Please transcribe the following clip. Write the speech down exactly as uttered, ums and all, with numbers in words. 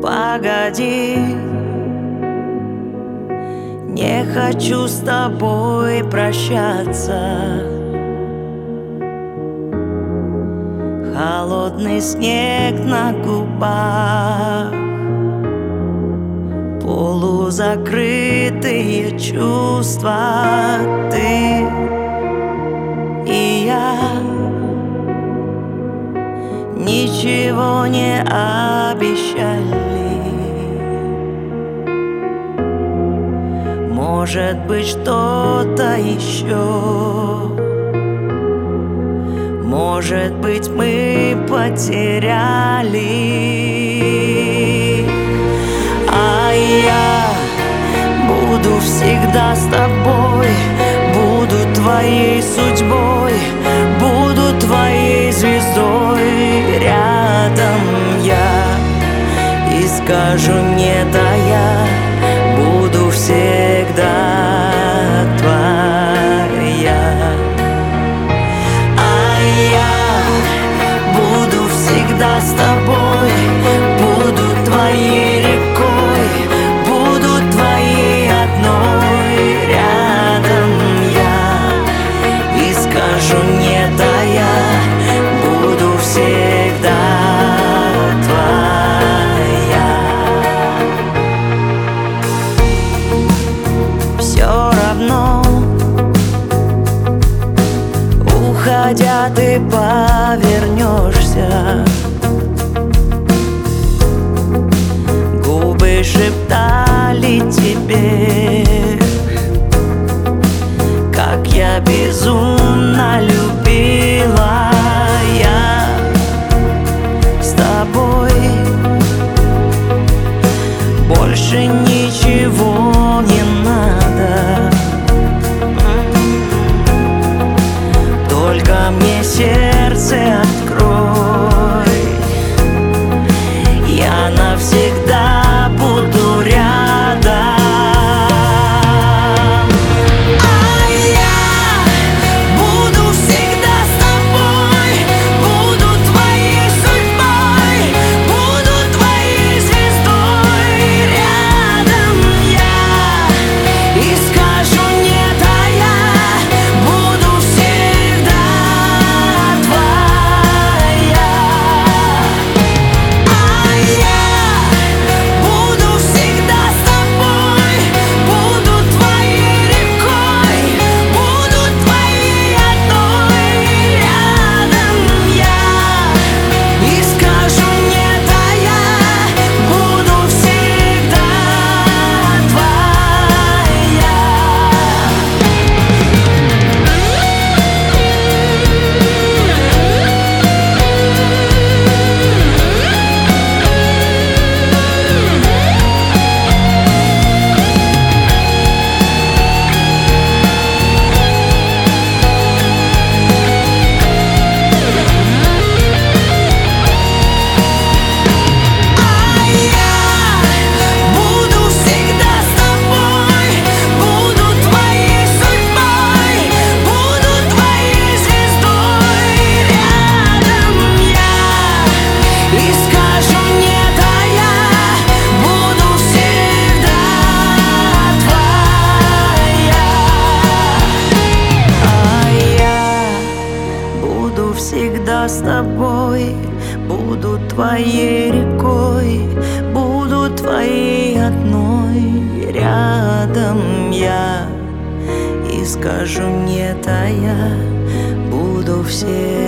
Погоди, не хочу с тобой прощаться. Холодный снег на губах, полузакрытые чувства. Ты и я ничего не обещали. Может быть, что-то еще. Может быть, мы потеряли. А я буду всегда с тобой, буду твоей судьбой, буду твоей звездой. Рядом я и скажу нет, а я буду всегда твоя. А я буду всегда с тобой, буду твоей рекой, буду твоей одной. Рядом я и скажу нет, а я буду всегда твоя. Все равно, уходя, ты повернешься. Губы шептали тебе, как я безумно любила. Я с тобой больше ничего не надо. Только мне сердце открой, я навсегда буду рядом. А я буду всегда с тобой, буду твоей судьбой, буду твоей звездой. Рядом я и скажу нет, а я буду всегда твоя. А я буду всегда с тобой, буду твоей рекой, буду твоей одной. Рядом я и скажу нет, а я буду всегда твоя. Буду всегда с тобой, буду твоей судьбой, буду твоей звездой. Рядом я и скажу нет, а я буду всегда твоя. А я буду всегда с тобой, буду твоей рекой, буду твоей одной. Рядом я и скажу нет, а я буду всегда